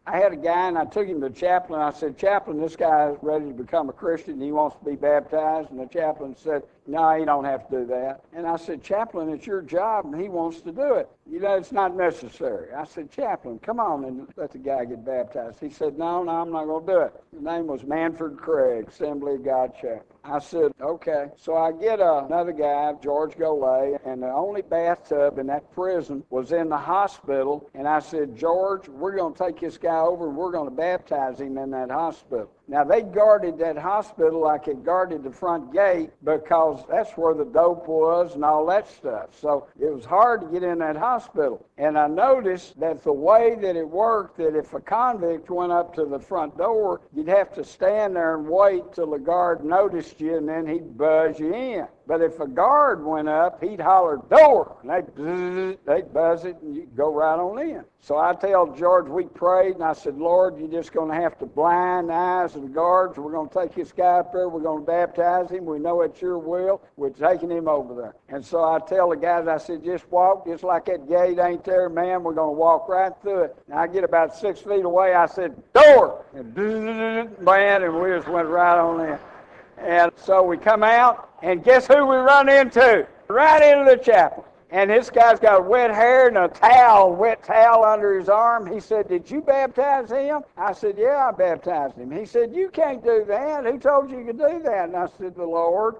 I had a guy, and I took him to the chaplain. I said, Chaplain, this guy is ready to become a Christian. He wants to be baptized. And the chaplain said, no, he don't have to do that. And I said, Chaplain, it's your job, and he wants to do it. You know, it's not necessary. I said, Chaplain, come on and let the guy get baptized. He said, no, I'm not going to do it. His name was Manford Craig, Assembly of God Chapel. I said, okay. So I get another guy, George Golay, and the only bathtub in that prison was in the hospital. And I said, George, we're going to take this guy over and we're going to baptize him in that hospital. Now, they guarded that hospital like it guarded the front gate because that's where the dope was and all that stuff. So it was hard to get in that hospital. And I noticed that the way that it worked, that if a convict went up to the front door, you'd have to stand there and wait till the guard noticed you, and then he'd buzz you in. But if a guard went up, he'd holler, door, and they'd buzz it, and you'd go right on in. So I tell George, we prayed, and I said, Lord, you're just going to have to blind the eyes of the guards. We're going to take this guy up there. We're going to baptize him. We know it's your will. We're taking him over there. And so I tell the guys, I said, just walk, just like that gate ain't there, man. We're going to walk right through it. And I get about 6 feet away. I said, door, and man, and we just went right on in. And so we come out, and guess who we run into? Right into the chapel. And this guy's got wet hair and a wet towel under his arm. He said, did you baptize him? I said, yeah, I baptized him. He said, you can't do that. Who told you could do that? And I said, the Lord.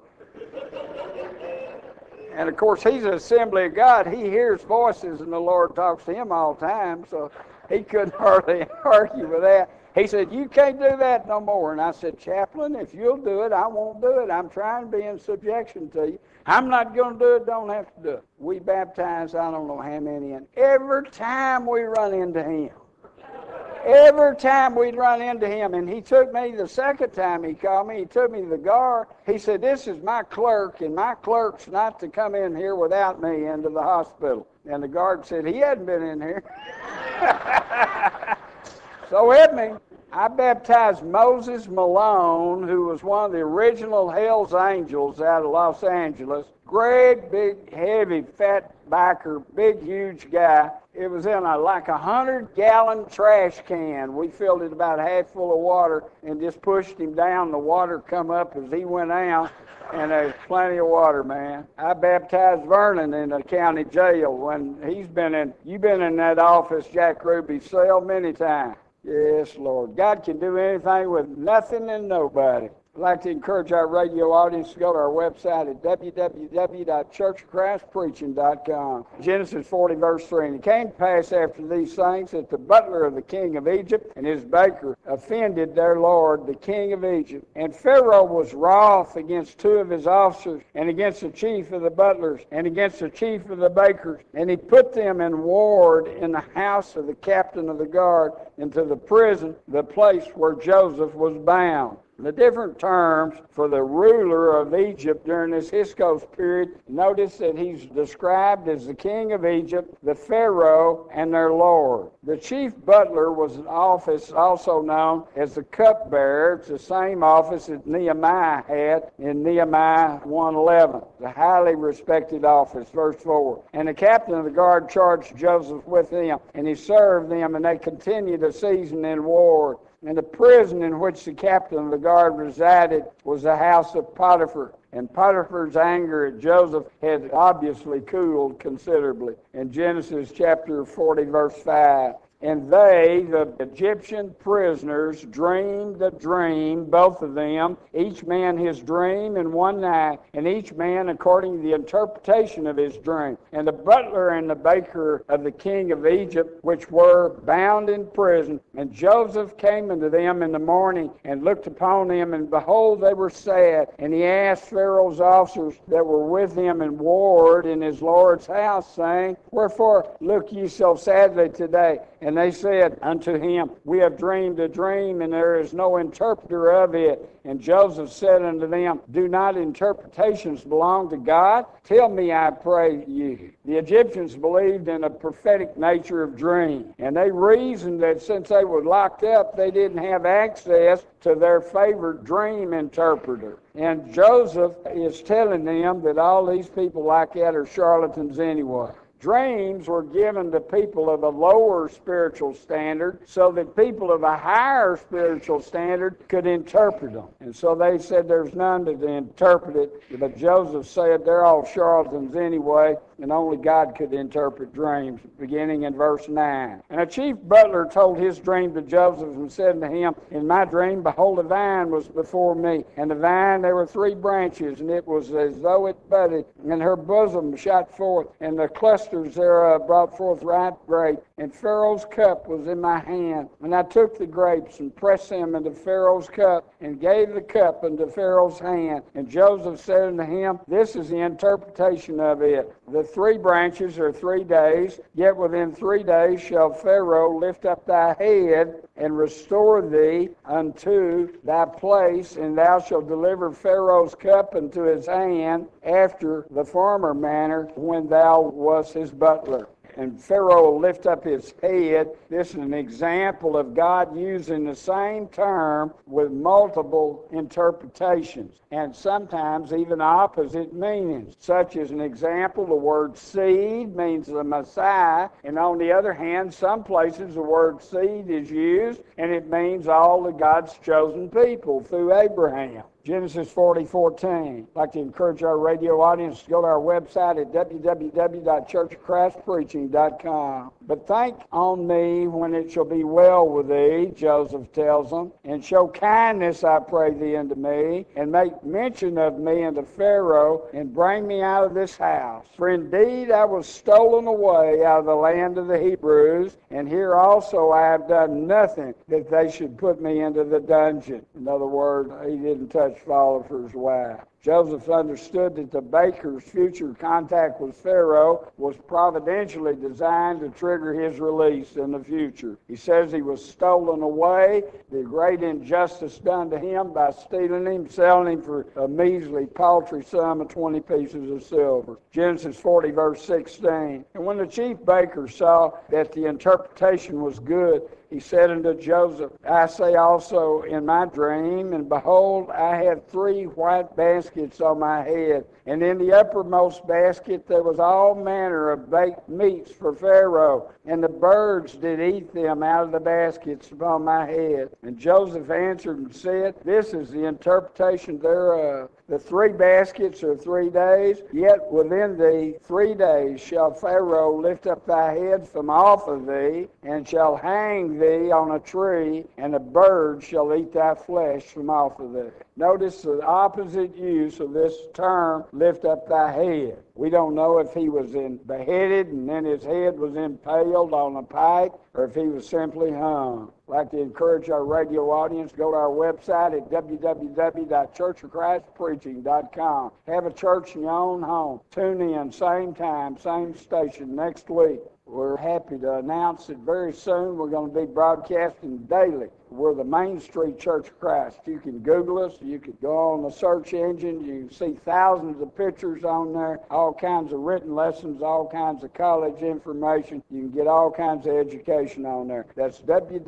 And, of course, he's an Assembly of God. He hears voices, and the Lord talks to him all the time, so he couldn't hardly argue with that. He said, you can't do that no more. And I said, Chaplain, if you'll do it, I won't do it. I'm trying to be in subjection to you. I'm not going to do it, don't have to do it. We baptized, I don't know how many, and every time we run into him, every time we'd run into him, and he took me the second time he called me, he took me to the guard. He said, this is my clerk, and my clerk's not to come in here without me into the hospital. And the guard said, he hadn't been in here. So with me, I baptized Moses Malone, who was one of the original Hell's Angels out of Los Angeles. Great, big, heavy, fat biker, big, huge guy. It was in like 100-gallon trash can. We filled it about half full of water and just pushed him down. The water come up as he went out, and there's plenty of water, man. I baptized Vernon in the county jail when you've been in that office, Jack Ruby's cell, many times. Yes, Lord. God can do anything with nothing and nobody. I'd like to encourage our radio audience to go to our website at www.churchofchristpreaching.com. Genesis 40, verse 3. And it came to pass after these things that the butler of the king of Egypt and his baker offended their lord, the king of Egypt. And Pharaoh was wroth against two of his officers, and against the chief of the butlers, and against the chief of the bakers. And he put them in ward in the house of the captain of the guard, into the prison, the place where Joseph was bound. The different terms for the ruler of Egypt during this Hyksos period, notice that he's described as the king of Egypt, the Pharaoh, and their lord. The chief butler was an office also known as the cupbearer. It's the same office that Nehemiah had in Nehemiah 1:11, the highly respected office, verse 4. And the captain of the guard charged Joseph with them, and he served them, and they continued a season in ward. And the prison in which the captain of the guard resided was the house of Potiphar. And Potiphar's anger at Joseph had obviously cooled considerably. In Genesis chapter 40, verse 5. And they, the Egyptian prisoners, dreamed a dream, both of them, each man his dream in one night, and each man according to the interpretation of his dream. And the butler and the baker of the king of Egypt, which were bound in prison, and Joseph came unto them in the morning, and looked upon them, and behold, they were sad. And he asked Pharaoh's officers that were with him in ward in his lord's house, saying, Wherefore look ye so sadly today? And they said unto him, We have dreamed a dream, and there is no interpreter of it. And Joseph said unto them, Do not interpretations belong to God? Tell me, I pray you. The Egyptians believed in a prophetic nature of dream, and they reasoned that since they were locked up, they didn't have access to their favorite dream interpreter. And Joseph is telling them that all these people like that are charlatans anyway. Dreams were given to people of a lower spiritual standard so that people of a higher spiritual standard could interpret them. And so they said there's none to interpret it, but Joseph said they're all charlatans anyway, and only God could interpret dreams, beginning in verse 9. And a chief butler told his dream to Joseph and said to him, in my dream, behold, a vine was before me, and the vine there were 3 branches, and it was as though it budded, and her bosom shot forth, and the clusters thereof brought forth ripe grapes. And Pharaoh's cup was in my hand. And I took the grapes and pressed them into Pharaoh's cup and gave the cup into Pharaoh's hand. And Joseph said unto him, this is the interpretation of it. The 3 branches are 3 days, yet within 3 days shall Pharaoh lift up thy head and restore thee unto thy place, and thou shalt deliver Pharaoh's cup into his hand after the former manner when thou wast his butler. And Pharaoh will lift up his head. This is an example of God using the same term with multiple interpretations, and sometimes even opposite meanings. Such as an example, the word seed means the Messiah, and on the other hand, some places the word seed is used, and it means all of God's chosen people through Abraham. Genesis 40:14. I'd like to encourage our radio audience to go to our website at www.churchofchristpreaching.com. But think on me when it shall be well with thee, Joseph tells them, and show kindness, I pray thee, unto me, and make mention of me unto Pharaoh, and bring me out of this house. For indeed I was stolen away out of the land of the Hebrews, and here also I have done nothing that they should put me into the dungeon. In other words, he didn't touch Potiphar's wife. Joseph understood that the baker's future contact with Pharaoh was providentially designed to trigger his release in the future. He says he was stolen away, the great injustice done to him by stealing him, selling him for a measly, paltry sum of 20 pieces of silver. Genesis 40, verse 16. And when the chief baker saw that the interpretation was good, he said unto Joseph, I say also in my dream, and behold, I had 3 white baskets on my head, and in the uppermost basket there was all manner of baked meats for Pharaoh, and the birds did eat them out of the baskets upon my head. And Joseph answered and said, this is the interpretation thereof. The 3 baskets are 3 days, yet within thee 3 days shall Pharaoh lift up thy head from off of thee, and shall hang thee on a tree, and a bird shall eat thy flesh from off of thee. Notice the opposite use of this term, lift up thy head. We don't know if he was beheaded and then his head was impaled on a pike, or if he was simply hung. I'd like to encourage our radio audience to go to our website at www.churchofchristpreaching.com. Have a church in your own home. Tune in, same time, same station next week. We're happy to announce that very soon we're going to be broadcasting daily. We're the Main Street Church of Christ. You can Google us. You can go on the search engine. You can see thousands of pictures on there, all kinds of written lessons, all kinds of college information. You can get all kinds of education on there. That's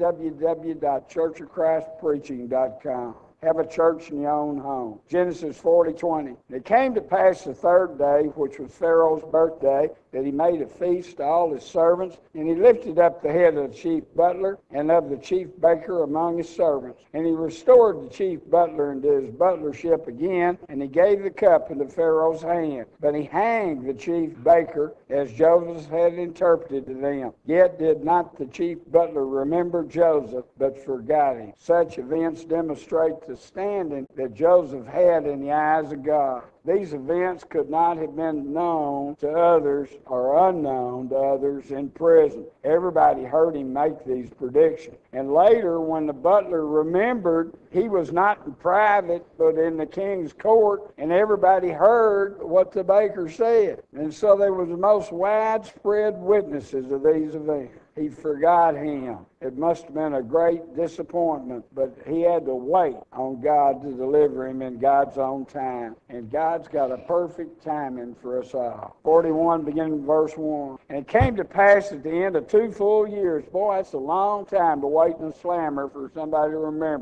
www.churchofchristpreaching.com. Have a church in your own home. Genesis 40:20. It came to pass the 3rd day, which was Pharaoh's birthday, that he made a feast to all his servants, and he lifted up the head of the chief butler and of the chief baker among his servants. And he restored the chief butler into his butlership again, and he gave the cup into Pharaoh's hand. But he hanged the chief baker, as Joseph had interpreted to them. Yet did not the chief butler remember Joseph, but forgot him. Such events demonstrate the standing that Joseph had in the eyes of God. These events could not have been known to others or unknown to others in prison. Everybody heard him make these predictions. And later, when the butler remembered, he was not in private, but in the king's court, and everybody heard what the baker said. And so there was the most widespread witnesses of these events. He forgot him. It must have been a great disappointment, but he had to wait on God to deliver him in God's own time. And God's got a perfect timing for us all. 41, beginning verse 1. And it came to pass at the end of 2 full years. Boy, that's a long time to wait in a slammer for somebody to remember you.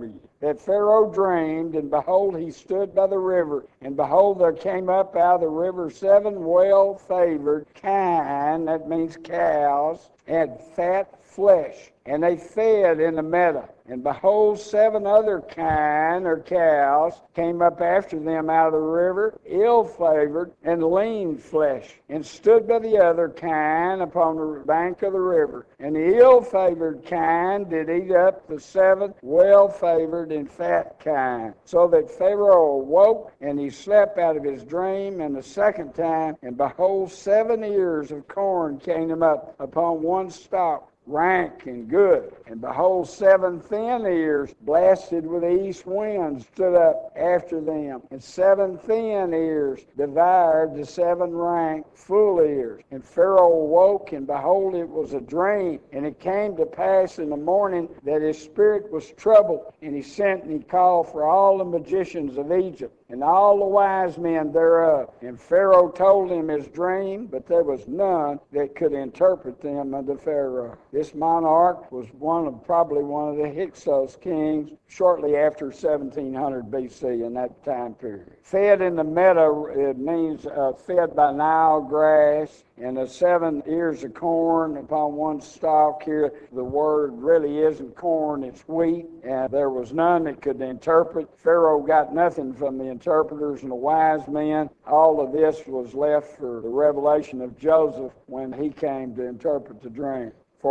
that Pharaoh dreamed, and behold, he stood by the river, and behold, there came up out of the river 7 well-favored kine, that means cows, and fat flesh, and they fed in the meadow. And behold, 7 other kine, or cows, came up after them out of the river, ill-favored and lean flesh, and stood by the other kine upon the bank of the river. And the ill-favored kine did eat up the 7 well-favored and fat kine, so that Pharaoh awoke, and he slept out of his dream. And the second time, and behold, 7 ears of corn came up upon one stalk, rank and good. And behold, 7 thin ears, blasted with the east wind, stood up after them. And 7 thin ears devoured the 7 rank full ears. And Pharaoh awoke, and behold, it was a dream. And it came to pass in the morning that his spirit was troubled. And he sent and he called for all the magicians of Egypt, and all the wise men thereof. And Pharaoh told him his dream, but there was none that could interpret them unto Pharaoh. This monarch was probably one of the Hyksos kings shortly after 1700 BC in that time period. Fed in the meadow, it means fed by Nile grass, and the 7 ears of corn upon one stalk. Here the word really isn't corn, it's wheat, and there was none that could interpret. Pharaoh got nothing from the interpreters and the wise men. All of this was left for the revelation of Joseph when he came to interpret the dream.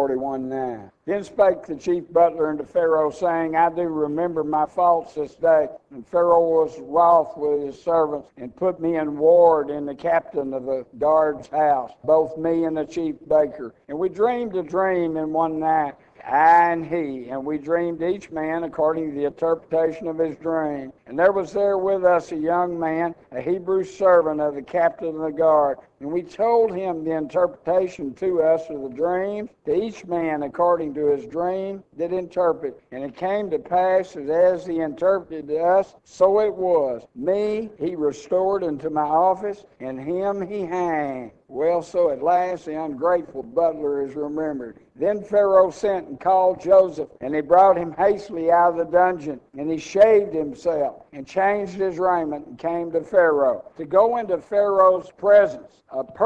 41:9. Then spake the chief butler unto Pharaoh, saying, I do remember my faults this day. And Pharaoh was wroth with his servants, and put me in ward in the captain of the guard's house, both me and the chief baker. And we dreamed a dream in one night, I and he, and we dreamed each man according to the interpretation of his dream. And there was there with us a young man, a Hebrew servant of the captain of the guard. And we told him the interpretation to us of the dream, to each man according to his dream did interpret. And it came to pass that as he interpreted to us, so it was. Me he restored into my office, and him he hanged. Well, so at last the ungrateful butler is remembered. Then Pharaoh sent and called Joseph, and he brought him hastily out of the dungeon. And he shaved himself, and changed his raiment, and came to Pharaoh. To go into Pharaoh's presence,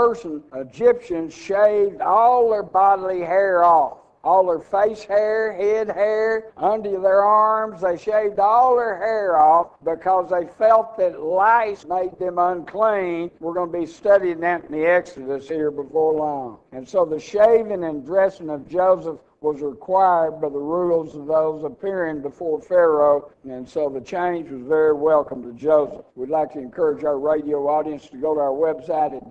Egyptians shaved all their bodily hair off. All their face hair, head hair, under their arms, they shaved all their hair off because they felt that lice made them unclean. We're going to be studying that in the Exodus here before long. And so the shaving and dressing of Joseph was required by the rules of those appearing before Pharaoh, and so the change was very welcome to Joseph. We'd like to encourage our radio audience to go to our website at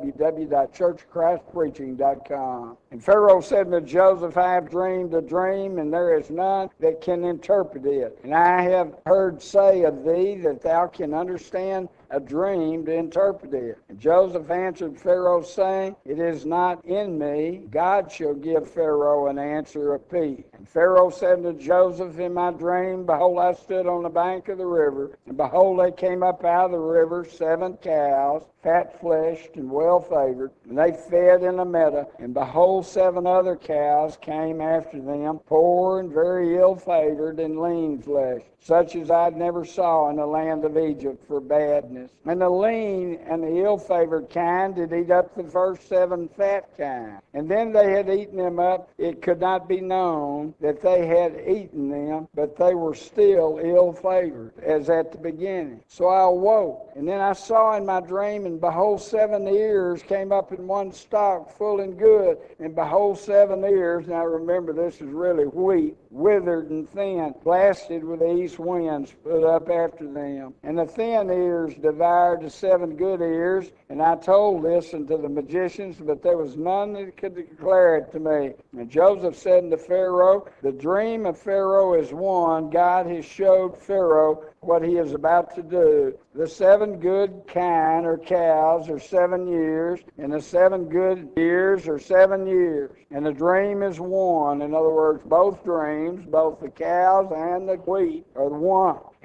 www.churchofchristpreaching.com. And Pharaoh said to Joseph, I have dreamed a dream, and there is none that can interpret it. And I have heard say of thee that thou can understand a dream to interpret it. And Joseph answered Pharaoh, saying, It is not in me. God shall give Pharaoh an answer of peace. And Pharaoh said to Joseph in my dream, Behold, I stood on the bank of the river, and behold, they came up out of the river 7 cows, fat-fleshed and well-favored, and they fed in a meadow. And behold, 7 other cows came after them, poor and very ill-favored and lean flesh, such as I never saw in the land of Egypt for badness. And the lean and the ill-favored kind did eat up the first 7 fat kind. And then they had eaten them up. It could not be known that they had eaten them, but they were still ill-favored, as at the beginning. So I awoke, and then I saw in my dream, and behold, 7 ears came up in one stalk, full and good. And behold, 7 ears, now remember this is really wheat, withered and thin, blasted with the east winds, put up after them. And the thin ears devoured the 7 good ears. And I told this unto the magicians, but there was none that could declare it to me. And Joseph said unto Pharaoh, The dream of Pharaoh is one. God has showed Pharaoh what he is about to do. The 7 good kine or cows are 7 years, and the 7 good ears are 7 years. And the dream is one. In other words, both dreams, both the cows and the wheat, are one.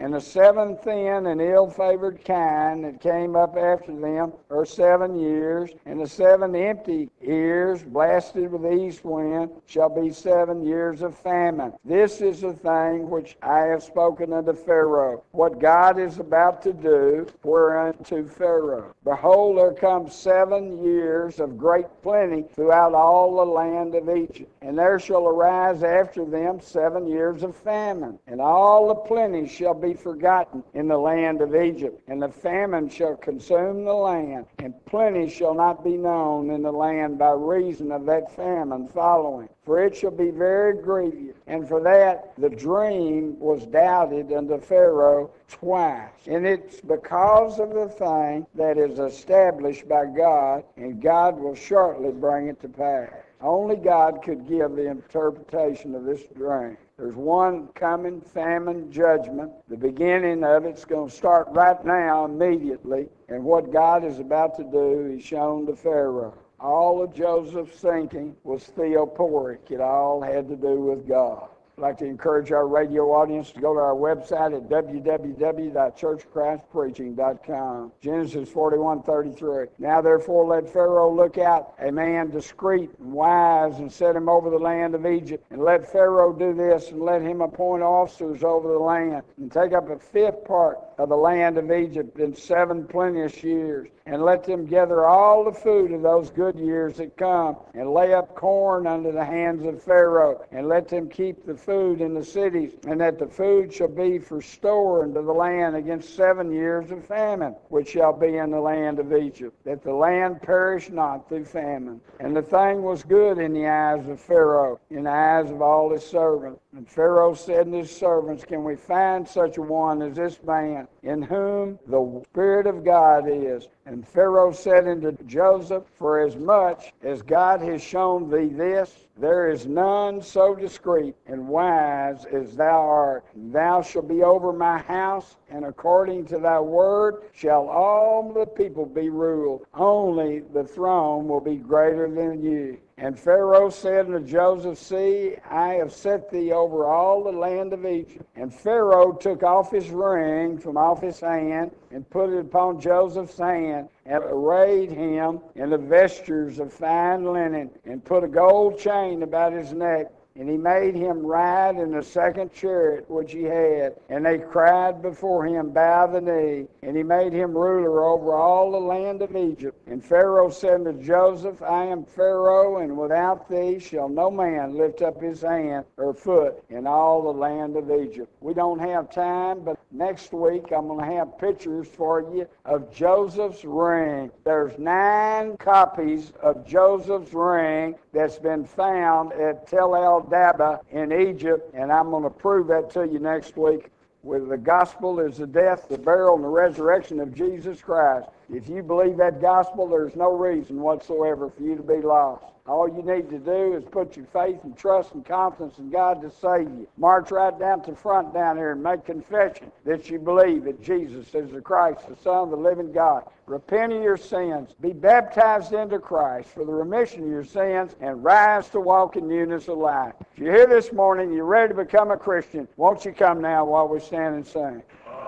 And the 7 thin and ill-favored kine that came up after them are 7 years, and the 7 empty ears, blasted with the east wind, shall be 7 years of famine. This is the thing which I have spoken unto Pharaoh, what God is about to do whereunto Pharaoh. Behold, there come 7 years of great plenty throughout all the land of Egypt, and there shall arise after them 7 years of famine, and all the plenty shall be forgotten in the land of Egypt, and the famine shall consume the land, and plenty shall not be known in the land by reason of that famine following. For it shall be very grievous. And for that the dream was doubted unto Pharaoh twice. And it's because of the thing that is established by God, and God will shortly bring it to pass. Only God could give the interpretation of this dream. There's one coming famine judgment. The beginning of it's going to start right now, immediately. And what God is about to do is shown to Pharaoh. All of Joseph's thinking was theoporic. It all had to do with God. I'd like to encourage our radio audience to go to our website at www.churchofchristpreaching.com. Genesis 41:33. Now therefore let Pharaoh look out a man discreet and wise, and set him over the land of Egypt. And let Pharaoh do this, and let him appoint officers over the land, and take up a 5th part of the land of Egypt in 7 plenteous years, and let them gather all the food of those good years that come, and lay up corn under the hands of Pharaoh, and let them keep the food in the cities, and that the food shall be for store into the land against 7 years of famine, which shall be in the land of Egypt, that the land perish not through famine. And the thing was good in the eyes of Pharaoh, in the eyes of all his servants. And Pharaoh said to his servants, can we find such a one as this man, in whom the Spirit of God is? And Pharaoh said unto Joseph, for as much as God has shown thee this, there is none so discreet and wise as thou art. Thou shalt be over my house, and according to thy word shall all the people be ruled. Only the throne will be greater than you. And Pharaoh said unto Joseph, see, I have set thee over all the land of Egypt. And Pharaoh took off his ring from off his hand, and put it upon Joseph's hand, and arrayed him in the vestures of fine linen, and put a gold chain about his neck. And he made him ride in the 2nd chariot which he had. And they cried before him, bow the knee. And he made him ruler over all the land of Egypt. And Pharaoh said to Joseph, I am Pharaoh, and without thee shall no man lift up his hand or foot in all the land of Egypt. We don't have time, but next week I'm going to have pictures for you of Joseph's ring. There's 9 copies of Joseph's ring that's been found at Tel El-Daba in Egypt, and I'm going to prove that to you next week. With the gospel is the death, the burial, and the resurrection of Jesus Christ. If you believe that gospel, there's no reason whatsoever for you to be lost. All you need to do is put your faith and trust and confidence in God to save you. March right down to the front down here and make confession that you believe that Jesus is the Christ, the Son of the living God. Repent of your sins, be baptized into Christ for the remission of your sins, and rise to walk in newness of life. If you're here this morning, you're ready to become a Christian, won't you come now while we stand and sing?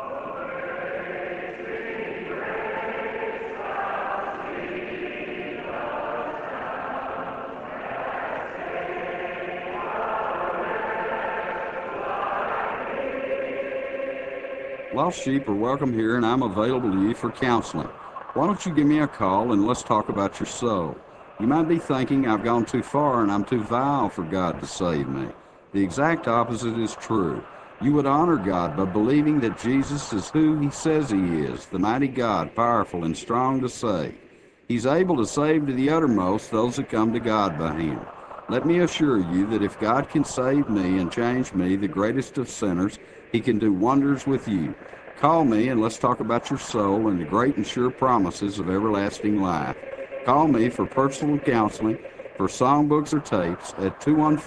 Lost sheep are welcome here, and I'm available to you for counseling. Why don't you give me a call and let's talk about your soul? You might be thinking I've gone too far and I'm too vile for God to save me. The exact opposite is true. You would honor God by believing that Jesus is who He says He is, the mighty God, powerful and strong to save. He's able to save to the uttermost those that come to God by Him. Let me assure you that if God can save me and change me, the greatest of sinners, He can do wonders with you. Call me and let's talk about your soul and the great and sure promises of everlasting life. Call me for personal counseling, for songbooks or tapes at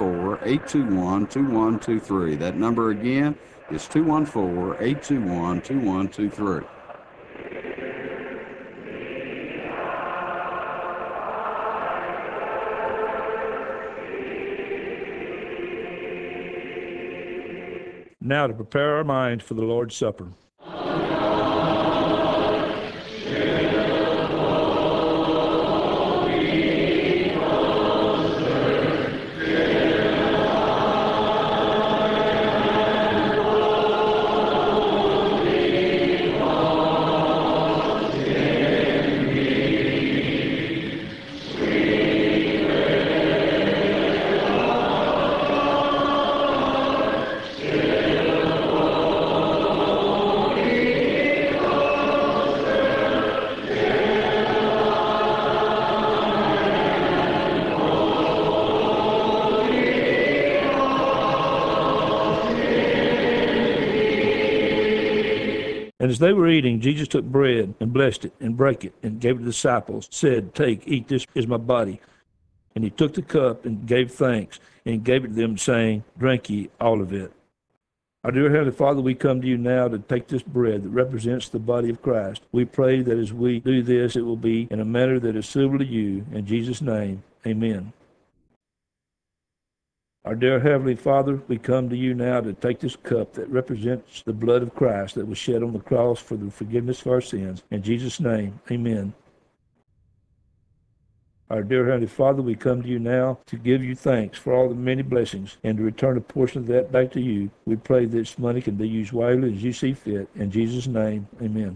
214-821-2123. That number again is 214-821-2123. now to prepare our minds for the Lord's Supper. And as they were eating, Jesus took bread and blessed it and brake it and gave it to the disciples, said, Take, eat, this is my body. And he took the cup and gave thanks and gave it to them, saying, Drink ye all of it. Our dear Heavenly Father, we come to you now to take this bread that represents the body of Christ. We pray that as we do this, it will be in a manner that is suitable to you. In Jesus' name, amen. Our dear Heavenly Father, we come to you now to take this cup that represents the blood of Christ that was shed on the cross for the forgiveness of our sins. In Jesus' name, amen. Our dear Heavenly Father, we come to you now to give you thanks for all the many blessings and to return a portion of that back to you. We pray this money can be used wisely as you see fit. In Jesus' name, amen.